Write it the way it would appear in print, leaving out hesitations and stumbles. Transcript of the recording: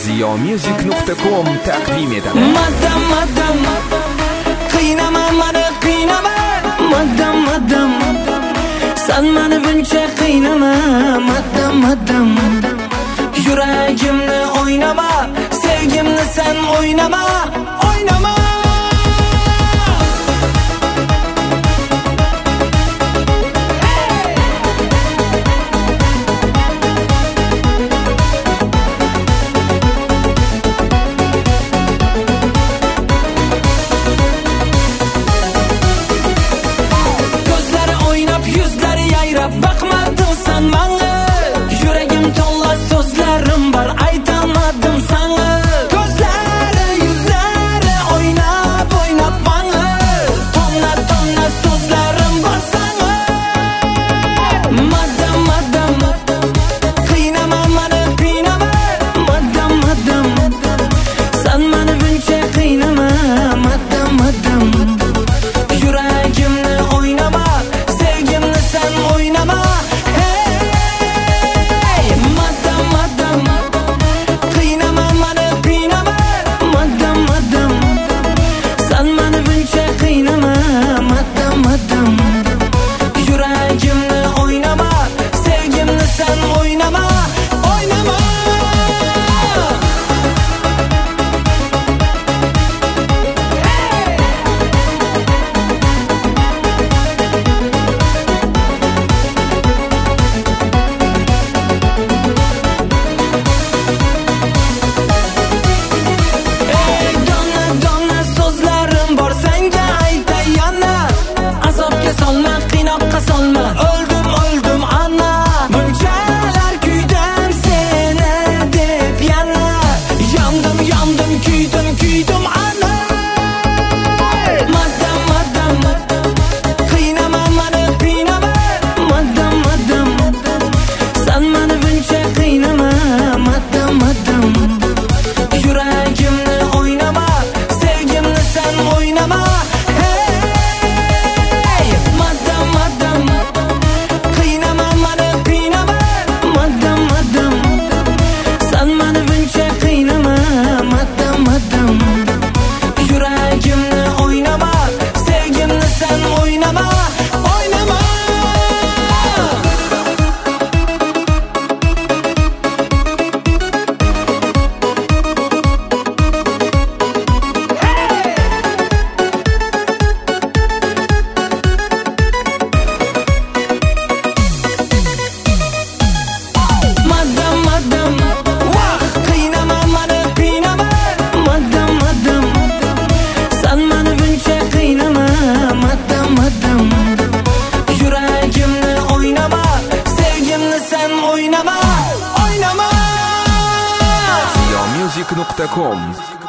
ziyomusic.com taqdim etadi. Madam qiynama meni qiynama, madam sen meni buncha qiynama, madam yuragimni o'ynama, sevgimni sen o'ynama. Bakmadın sen bana, yüreğim tolla sözlerim var, aytamadım sana. Gözleri yüzleri oynap bana, tonla sözlerim var sana. Madam qiynama meni qiynama, madam sen meni buncha qiynama, madam yüreğimni oynama, sevgimni sen oynama. Hey madam qiynama meni qiynama, madam sen meni buncha qiynama, madam yuragimni oynama, sevgimni sen oynama. Öldüm ana, buncalar küydüm seni dep yana. Yandım küydüm ana. Madam qiynama meni qiynama, madam sen meni buncha qiynama, madam yuragimni oynama, sevgimni sen oynama. Yuragimni oynama, sevgimni sen oynama. Madam vah qiynama meni qiynama, madam sen meni buncha qiynama, madam yuragimni oynama, sevgimni sen oynama. ziyomusic.com